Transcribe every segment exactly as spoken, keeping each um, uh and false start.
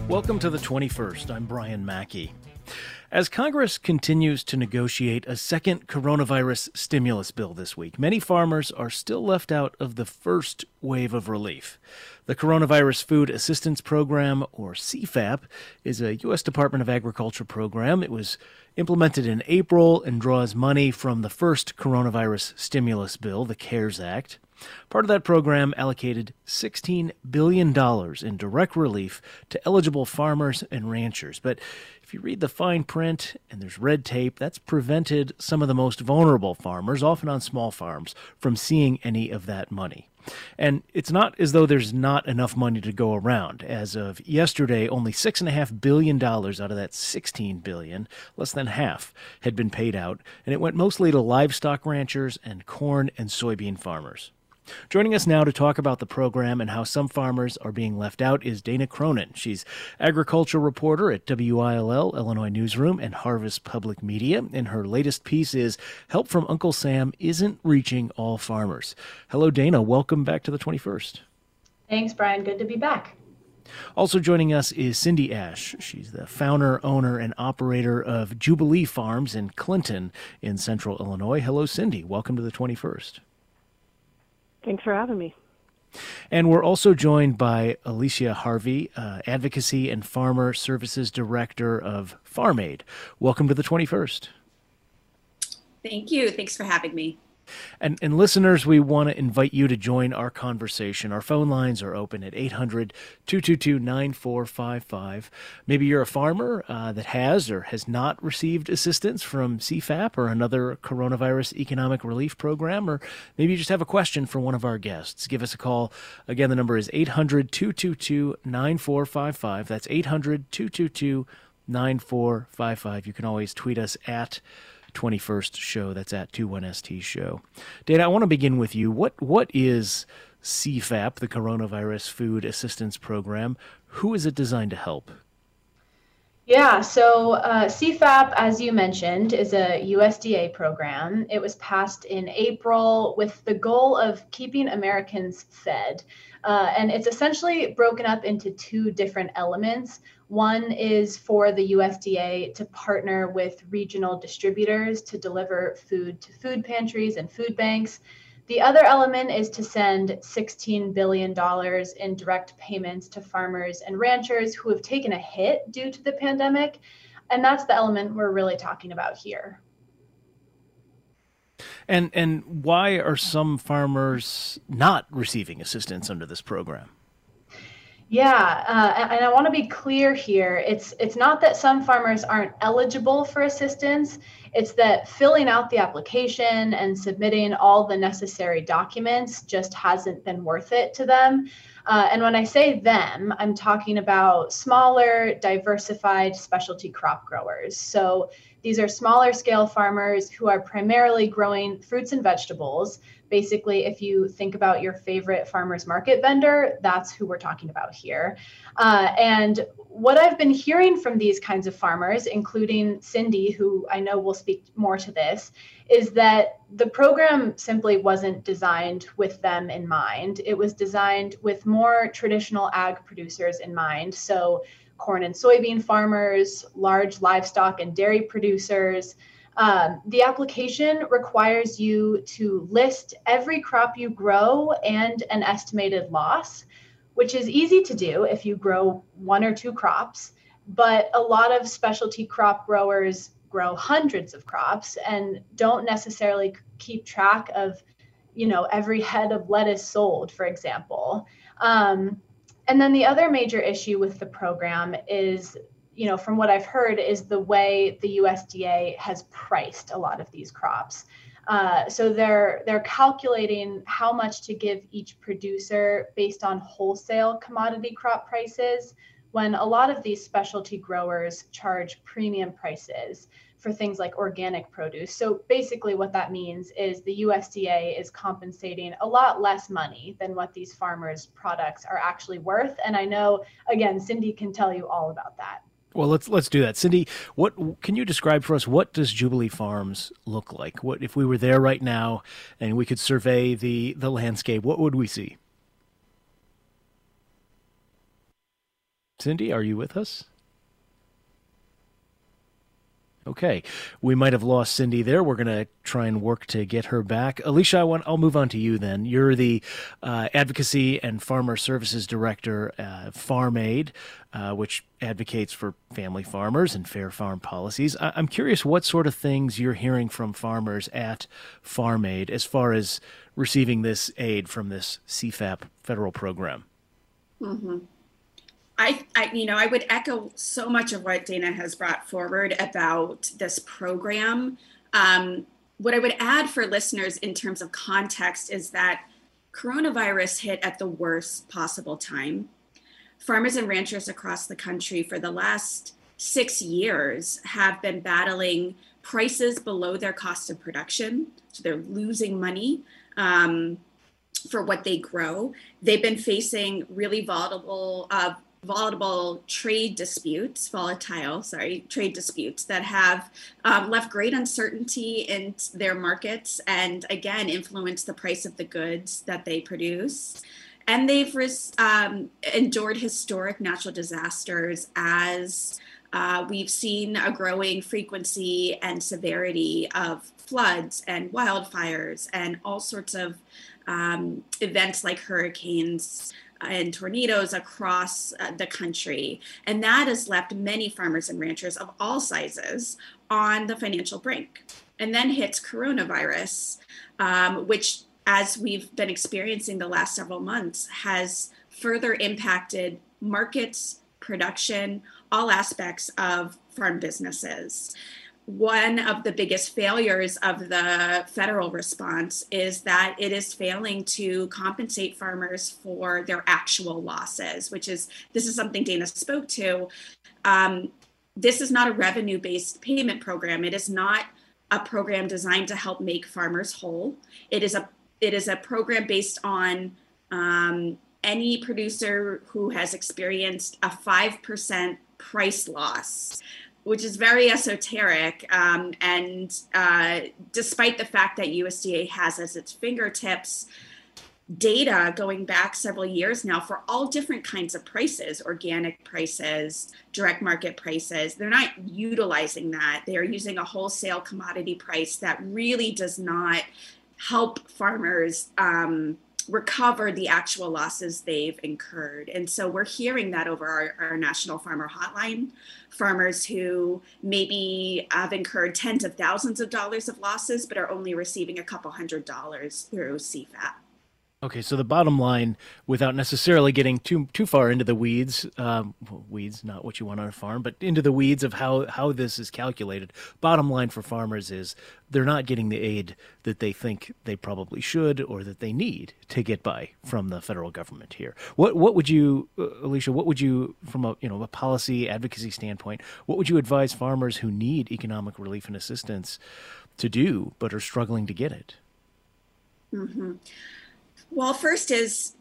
Welcome to the twenty-first. I'm Brian Mackey. As Congress continues to negotiate a second coronavirus stimulus bill this week, many farmers are still left out of the first wave of relief. The Coronavirus Food Assistance Program, or C FAP, is a U S Department of Agriculture program. It was implemented in April and draws money from the first coronavirus stimulus bill, the CARES Act. Part of that program allocated sixteen billion dollars in direct relief to eligible farmers and ranchers. But if you read the fine print and there's red tape, that's prevented some of the most vulnerable farmers, often on small farms, from seeing any of that money. And it's not as though there's not enough money to go around. As of yesterday, only six point five billion dollars out of that sixteen billion dollars, less than half, had been paid out, and it went mostly to livestock ranchers and corn and soybean farmers. Joining us now to talk about the program and how some farmers are being left out is Dana Cronin. She's agriculture reporter at W I L L, Illinois Newsroom, and Harvest Public Media. And her latest piece is Help from Uncle Sam Isn't Reaching All Farmers. Hello, Dana. Welcome back to the twenty-first. Thanks, Brian. Good to be back. Also joining us is Cindy Ash. She's the founder, owner, and operator of Jubilee Farms in Clinton in central Illinois. Hello, Cindy. Welcome to the twenty-first. Thanks for having me. And we're also joined by Alicia Harvey, uh, Advocacy and Farmer Services Director of Farm Aid. Welcome to the twenty-first. Thank you. Thanks for having me. And, and listeners, we want to invite you to join our conversation. Our phone lines are open at eight hundred, two two two, nine four five five. Maybe you're a farmer uh, that has or has not received assistance from C FAP or another coronavirus economic relief program, or maybe you just have a question for one of our guests. Give us a call. Again, the number is eight hundred, two two two, nine four five five. That's eight hundred, two two two, nine four five five. You can always tweet us at twenty-first show. That's at twenty-one S T show. Dana, I want to begin with you. What what is C FAP, the Coronavirus Food Assistance Program? Who is it designed to help? Yeah, so uh, C FAP, as you mentioned, is a U S D A program. It was passed in April with the goal of keeping Americans fed. Uh, and it's essentially broken up into two different elements. One is for the U S D A to partner with regional distributors to deliver food to food pantries and food banks. The other element is to send sixteen billion dollars in direct payments to farmers and ranchers who have taken a hit due to the pandemic. And that's the element we're really talking about here. And and why are some farmers not receiving assistance under this program? Yeah, uh, and I want to be clear here. It's it's not that some farmers aren't eligible for assistance. It's that filling out the application and submitting all the necessary documents just hasn't been worth it to them. Uh, and when I say them, I'm talking about smaller, diversified specialty crop growers. So these are smaller scale farmers who are primarily growing fruits and vegetables. Basically, if you think about your favorite farmers market vendor, that's who we're talking about here. Uh, and what I've been hearing from these kinds of farmers, including Cindy, who I know will speak more to this, is that the program simply wasn't designed with them in mind. It was designed with more traditional ag producers in mind. So corn and soybean farmers, large livestock and dairy producers. Um, the application requires you to list every crop you grow and an estimated loss, which is easy to do if you grow one or two crops. But a lot of specialty crop growers grow hundreds of crops and don't necessarily keep track of, you know, every head of lettuce sold, for example. Um, and then the other major issue with the program is, you know, from what I've heard, is the way the U S D A has priced a lot of these crops. Uh, so they're they're calculating how much to give each producer based on wholesale commodity crop prices, when a lot of these specialty growers charge premium prices for things like organic produce. So basically what that means is the U S D A is compensating a lot less money than what these farmers' products are actually worth. And I know, again, Cindy can tell you all about that. Well, let's let's do that. Cindy, what can you describe for us? What does Jubilee Farms look like? What if we were there right now and we could survey the the landscape? What would we see? Cindy, are you with us? Okay, we might have lost Cindy there. We're going to try and work to get her back. Alicia, I want, I'll move on to you then. You're the uh, Advocacy and Farmer Services Director at Farm Aid, uh, which advocates for family farmers and fair farm policies. I- I'm curious what sort of things you're hearing from farmers at Farm Aid as far as receiving this aid from this C FAP federal program. Mm-hmm. I, I, you know, I would echo so much of what Dana has brought forward about this program. Um, what I would add for listeners in terms of context is that coronavirus hit at the worst possible time. Farmers and ranchers across the country for the last six years have been battling prices below their cost of production. So they're losing money um, for what they grow. They've been facing really volatile uh, volatile trade disputes, volatile, sorry, trade disputes that have um, left great uncertainty in their markets and again, influenced the price of the goods that they produce. And they've um, endured historic natural disasters as uh, we've seen a growing frequency and severity of floods and wildfires and all sorts of um, events like hurricanes and tornadoes across uh, the country. And that has left many farmers and ranchers of all sizes on the financial brink. And then hits coronavirus, um, which, as we've been experiencing the last several months, has further impacted markets, production, all aspects of farm businesses. One of the biggest failures of the federal response is that it is failing to compensate farmers for their actual losses, which is, this is something Dana spoke to. Um, this is not a revenue-based payment program. It is not a program designed to help make farmers whole. It is a, it is a program based on um, any producer who has experienced a five percent price loss, which is very esoteric. Um, and uh, despite the fact that U S D A has at its fingertips data going back several years now for all different kinds of prices, organic prices, direct market prices, they're not utilizing that. They are using a wholesale commodity price that really does not help farmers um, recover the actual losses they've incurred. And so we're hearing that over our, our National Farmer Hotline, farmers who maybe have incurred tens of thousands of dollars of losses, but are only receiving a couple hundred dollars through C FAP. Okay, so the bottom line, without necessarily getting too too far into the weeds, um, well, weeds, not what you want on a farm, but into the weeds of how, how this is calculated, bottom line for farmers is they're not getting the aid that they think they probably should or that they need to get by from the federal government here. What what would you, uh, Alicia, what would you, from a, you know, a policy advocacy standpoint, what would you advise farmers who need economic relief and assistance to do but are struggling to get it? Mm-hmm. Well, first is,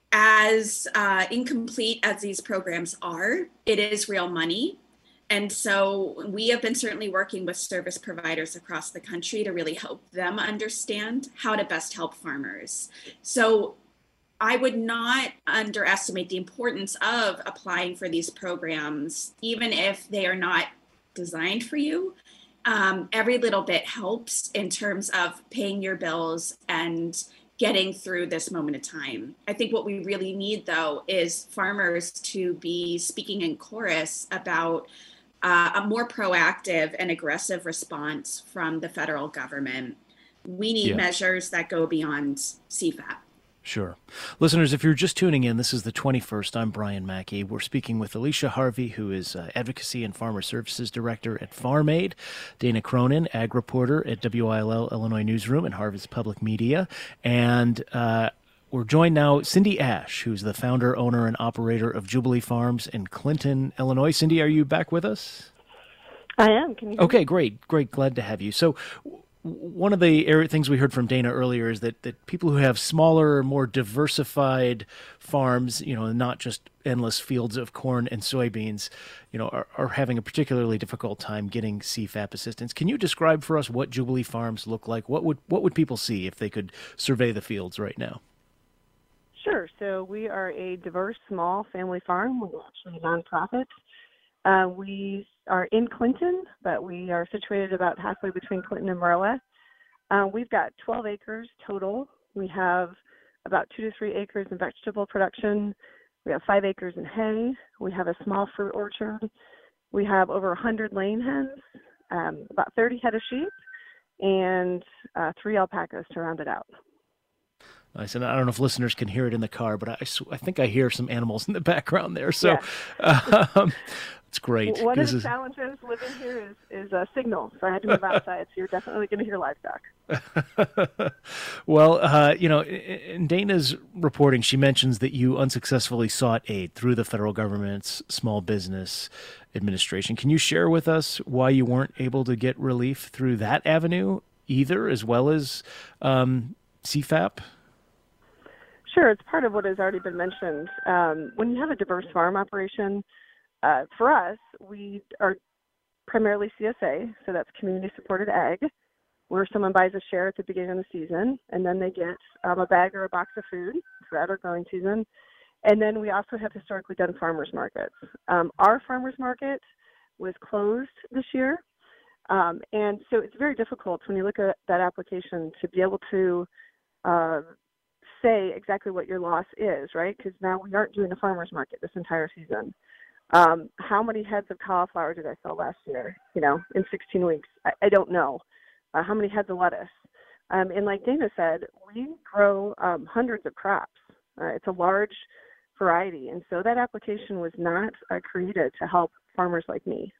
as uh, incomplete as these programs are, it is real money. And so we have been certainly working with service providers across the country to really help them understand how to best help farmers. So I would not underestimate the importance of applying for these programs, even if they are not designed for you. Um, every little bit helps in terms of paying your bills and getting through this moment of time. I think what we really need, though, is farmers to be speaking in chorus about uh, a more proactive and aggressive response from the federal government. We need yeah. measures that go beyond C FAP. Sure. Listeners, if you're just tuning in, this is the twenty-first. I'm Brian Mackey. We're speaking with Alicia Harvey, who is uh, Advocacy and Farmer Services Director at Farm Aid, Dana Cronin, Ag Reporter at W I L L Illinois Newsroom and Harvest Public Media, and uh, we're joined now Cindy Ash, who's the founder, owner, and operator of Jubilee Farms in Clinton, Illinois. Cindy, are you back with us? I am. Can you hear Okay, me? great. Great. Glad to have you. So one of the area, things we heard from Dana earlier is that, that people who have smaller, more diversified farms, you know, not just endless fields of corn and soybeans, you know, are, are having a particularly difficult time getting C FAP assistance. Can you describe for us what Jubilee Farms look like? What would what would people see if they could survey the fields right now? Sure. Sure. So we are a diverse small family farm. We're actually a nonprofit. Uh, we are in Clinton, but we are situated about halfway between Clinton and Maroa. Uh, we've got twelve acres total. We have about two to three acres in vegetable production. We have five acres in hay. We have a small fruit orchard. We have over one hundred laying hens, um, about thirty head of sheep, and uh, three alpacas to round it out. I said, I don't know if listeners can hear it in the car, but I, I think I hear some animals in the background there. So yeah. um, it's great. One of the challenges living here is, is a signal. So I had to move outside. So you're definitely going to hear livestock. Well, uh, you know, in Dana's reporting, she mentions that you unsuccessfully sought aid through the federal government's Small Business Administration. Can you share with us why you weren't able to get relief through that avenue either, as well as um, C FAP? Sure. It's part of what has already been mentioned. Um, when you have a diverse farm operation, uh, for us, we are primarily C S A, so that's community-supported ag, where someone buys a share at the beginning of the season, and then they get um, a bag or a box of food throughout our growing season. And then we also have historically done farmers markets. Um, our farmers market was closed this year, um, and so it's very difficult when you look at that application to be able to uh, say exactly what your loss is, right? Because now we aren't doing a farmer's market this entire season. Um, how many heads of cauliflower did I sell last year, you know, in sixteen weeks? I, I don't know. Uh, how many heads of lettuce? Um, and like Dana said, we grow um, hundreds of crops. Uh, it's a large variety. And so that application was not uh, created to help farmers like me.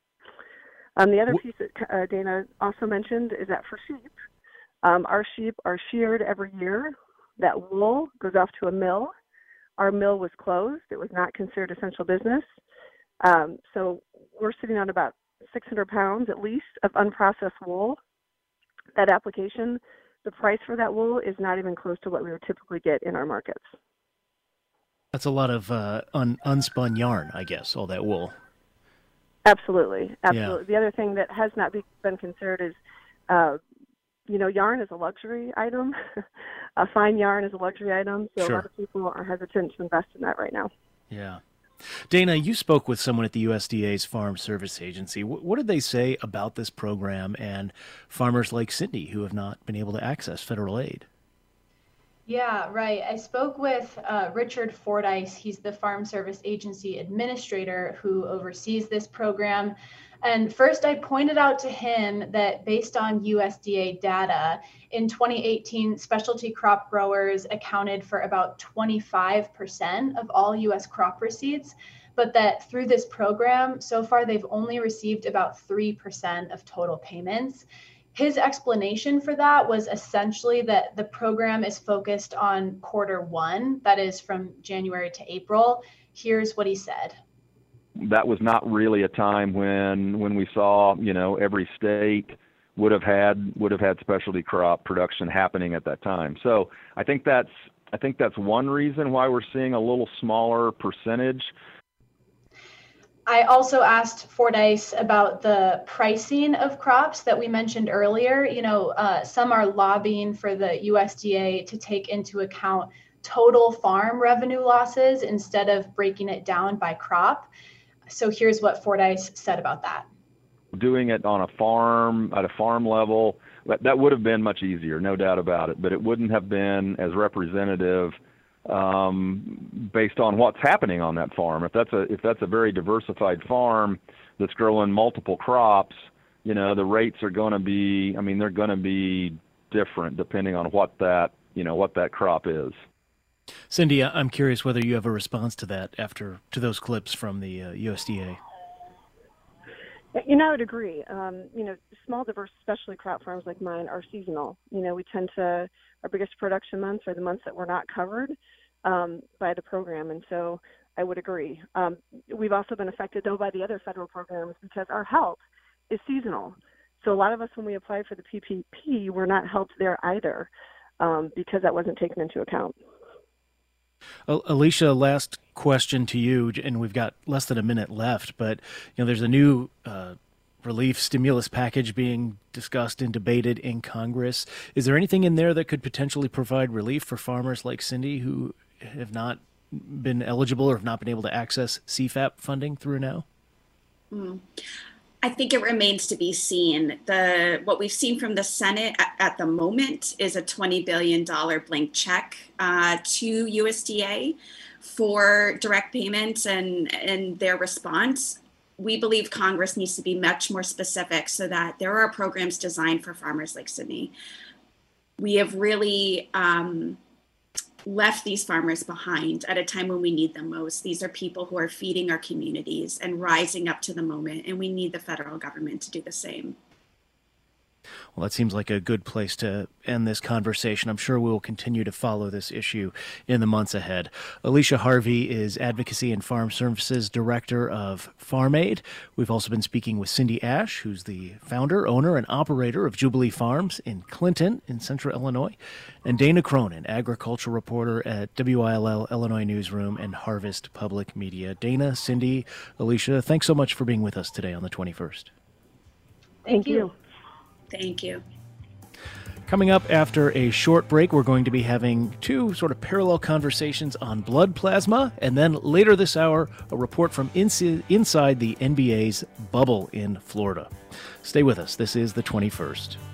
Um, the other piece that uh, Dana also mentioned is that for sheep, um, our sheep are sheared every year. That wool goes off to a mill. Our mill was closed. It was not considered essential business. Um, so we're sitting on about six hundred pounds at least of unprocessed wool. That application, the price for that wool is not even close to what we would typically get in our markets. That's a lot of uh, un- unspun yarn, I guess, all that wool. Absolutely. Absolutely. Yeah. The other thing that has not be, been considered is uh, you know, yarn is a luxury item. A fine yarn is a luxury item, so Sure. a lot of people are hesitant to invest in that right now. Yeah. Dana, you spoke with someone at the U S D A's Farm Service Agency. W- what did they say about this program and farmers like Cindy who have not been able to access federal aid? Yeah, right. I spoke with uh, Richard Fordyce. He's the Farm Service Agency administrator who oversees this program. And first, I pointed out to him that based on U S D A data, in twenty eighteen, specialty crop growers accounted for about twenty-five percent of all U S crop receipts, but that through this program, so far they've only received about three percent of total payments. His explanation for that was essentially that the program is focused on quarter one, that is from January to April. Here's what he said. That was not really a time when when we saw, you know, every state would have had would have had specialty crop production happening at that time. So I think that's I think that's one reason why we're seeing a little smaller percentage. I also asked Fordyce about the pricing of crops that we mentioned earlier. You know, uh, some are lobbying for the U S D A to take into account total farm revenue losses instead of breaking it down by crop. So here's what Fordyce said about that. Doing it on a farm, at a farm level, that, that would have been much easier, no doubt about it, but it wouldn't have been as representative um, based on what's happening on that farm. If that's a if that's a very diversified farm that's growing multiple crops, you know, the rates are going to be, I mean, they're going to be different depending on what that, you know, what that crop is. Cindy, I'm curious whether you have a response to that after to those clips from the uh, U S D A. You know, I would agree. Um, you know, small, diverse, specialty crop farms like mine are seasonal. You know, we tend to, our biggest production months are the months that we're not covered um, by the program. And so I would agree. Um, we've also been affected, though, by the other federal programs because our help is seasonal. So a lot of us, when we applied for the P P P, were not helped there either um, because that wasn't taken into account. Alicia, last question to you, and we've got less than a minute left, but you know, there's a new uh, relief stimulus package being discussed and debated in Congress. Is there anything in there that could potentially provide relief for farmers like Cindy who have not been eligible or have not been able to access C FAP funding through now? Mm. I think it remains to be seen. The what we've seen from the Senate at, at the moment is a twenty billion dollars blank check uh, to U S D A for direct payments and, and their response. We believe Congress needs to be much more specific so that there are programs designed for farmers like Sydney. We have really um, left these farmers behind at a time when we need them most. These are people who are feeding our communities and rising up to the moment, and we need the federal government to do the same. Well, that seems like a good place to end this conversation. I'm sure we will continue to follow this issue in the months ahead. Alicia Harvey is Advocacy and Farm Services Director of Farm Aid. We've also been speaking with Cindy Ash, who's the founder, owner, and operator of Jubilee Farms in Clinton in central Illinois, and Dana Cronin, agricultural reporter at W I L L Illinois Newsroom and Harvest Public Media. Dana, Cindy, Alicia, thanks so much for being with us today on the twenty-first. Thank you. Thank you. Coming up after a short break, we're going to be having two sort of parallel conversations on blood plasma, and then later this hour, a report from inside the N B A's bubble in Florida. Stay with us. This is the twenty-first.